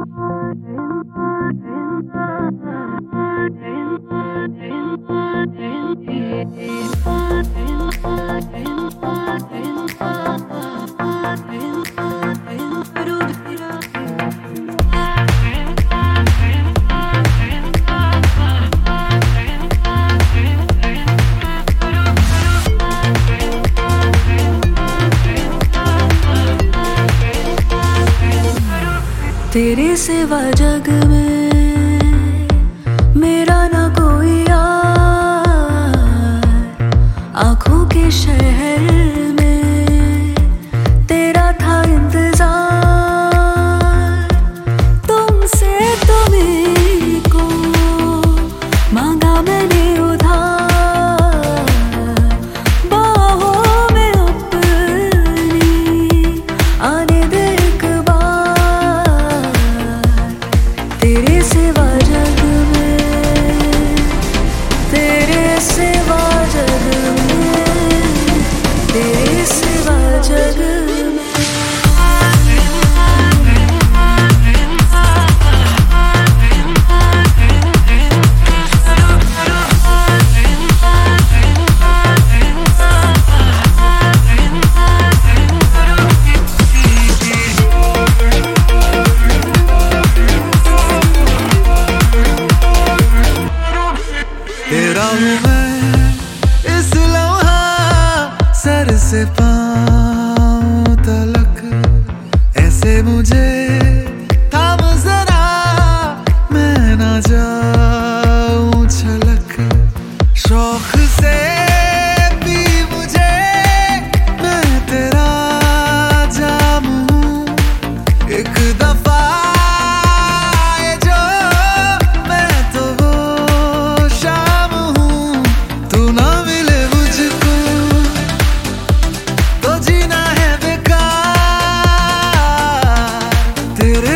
तेरे सिवा जग में मेरा ना कोई यार, आँखों के शहर में तेरा था इंतजार। तुमसे तुम्हीं को मांगा मैंने उधार, बाहों में अपनी आने दे एक बार। तेरे सिवा जग में, तेरे सिवा जग में, तेरे सिवा जग में। तेरा हूँ मैं इस लम्हा, सर से पाँव तलक। ऐसे मुझे थाम जरा, मैं ना जाऊं छलक। शौक से भी मुझे, मैं तेरा जाम हूँ। एक दफा तेरे